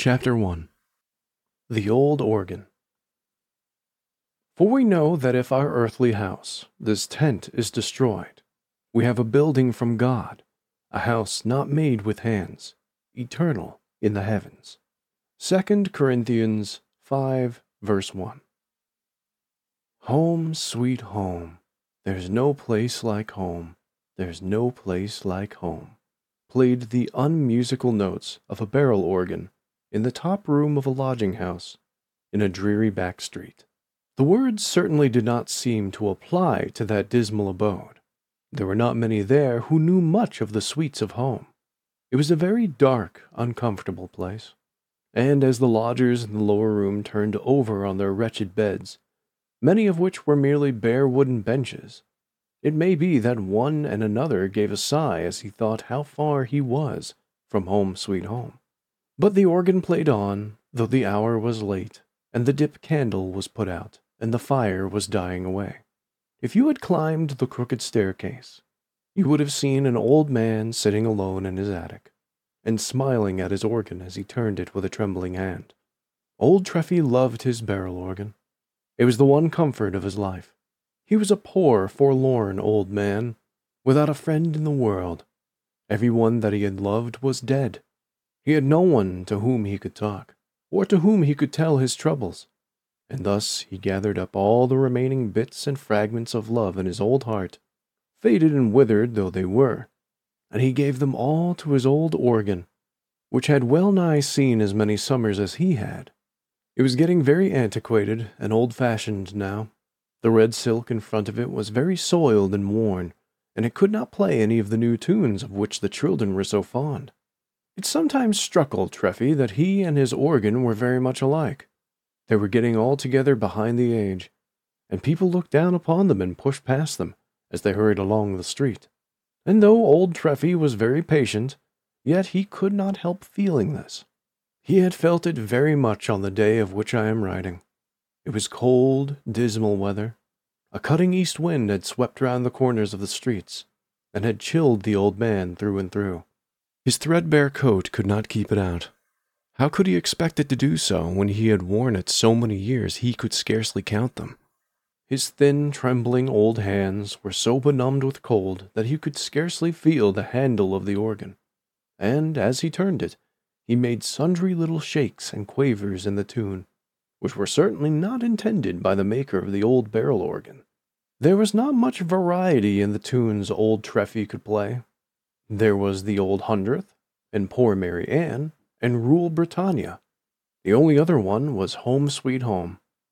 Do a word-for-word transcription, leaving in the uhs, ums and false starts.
Chapter one. The Old Organ. For we know that if our earthly house, this tent, is destroyed, we have a building from God, a house not made with hands, eternal in the heavens. Second Corinthians five, verse one. Home, sweet home, there's no place like home, there's no place like home, played the unmusical notes of a barrel organ in the top room of a lodging house in a dreary back street. The words certainly did not seem to apply to that dismal abode. There were not many there who knew much of the sweets of home. It was a very dark, uncomfortable place, and as the lodgers in the lower room turned over on their wretched beds, many of which were merely bare wooden benches, it may be that one and another gave a sigh as he thought how far he was from home sweet home. But the organ played on, though the hour was late, and the dip candle was put out, and the fire was dying away. If you had climbed the crooked staircase, you would have seen an old man sitting alone in his attic, and smiling at his organ as he turned it with a trembling hand. Old Treffy loved his barrel organ. It was the one comfort of his life. He was a poor, forlorn old man, without a friend in the world. Every one that he had loved was dead. He had no one to whom he could talk, or to whom he could tell his troubles, and thus he gathered up all the remaining bits and fragments of love in his old heart, faded and withered though they were, and he gave them all to his old organ, which had well nigh seen as many summers as he had. It was getting very antiquated and old-fashioned now. The red silk in front of it was very soiled and worn, and it could not play any of the new tunes of which the children were so fond. It sometimes struck old Treffy that he and his organ were very much alike. They were getting altogether behind the age, and people looked down upon them and pushed past them as they hurried along the street. And though old Treffy was very patient, yet he could not help feeling this. He had felt it very much on the day of which I am writing. It was cold, dismal weather. A cutting east wind had swept round the corners of the streets, and had chilled the old man through and through. His threadbare coat could not keep it out. How could he expect it to do so when he had worn it so many years he could scarcely count them? His thin, trembling old hands were so benumbed with cold that he could scarcely feel the handle of the organ, and as he turned it, he made sundry little shakes and quavers in the tune, which were certainly not intended by the maker of the old barrel organ. There was not much variety in the tunes old Treffy could play. There was the Old Hundredth, and Poor Mary Ann, and Rule Britannia. The only other one was Home Sweet Home.